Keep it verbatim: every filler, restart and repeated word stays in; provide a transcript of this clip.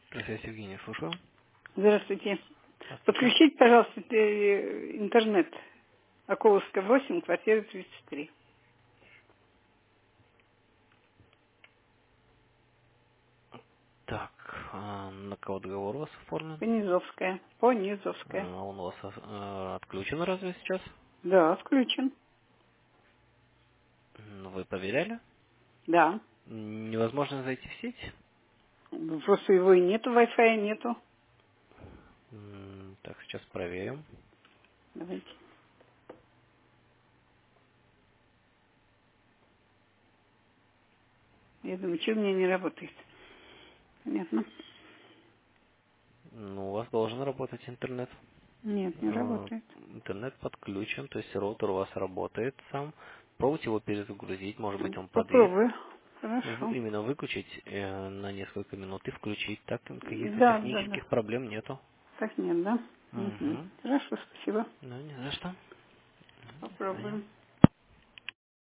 Здравствуйте, Евгений, слушаю. Здравствуйте. Здравствуйте. Подключите, пожалуйста, э, интернет. Околовская восемь, квартира тридцать три. Так, а на кого договор у вас оформлен? Понизовская. Понизовская. А Он у вас э, отключен разве сейчас? Да, включен. М, Вы проверяли? Да. Невозможно зайти в сеть? Просто его и нету, Wi-Fi нету. М, Так, сейчас проверим. Давайте. Я думаю, что у меня не работает. Понятно. Ну, у вас должен работать интернет. Нет, не Э, работает. Интернет подключен, то есть роутер у вас работает сам. Пробуйте его перезагрузить, может быть он подвис. Попробую. В- Хорошо. Именно выключить э, на несколько минут и включить. Так каких-то Да, да, да. технических проблем нету. Так нет, да? Угу. Угу. Хорошо, спасибо. Ну, не за что. До свидания. Попробуем.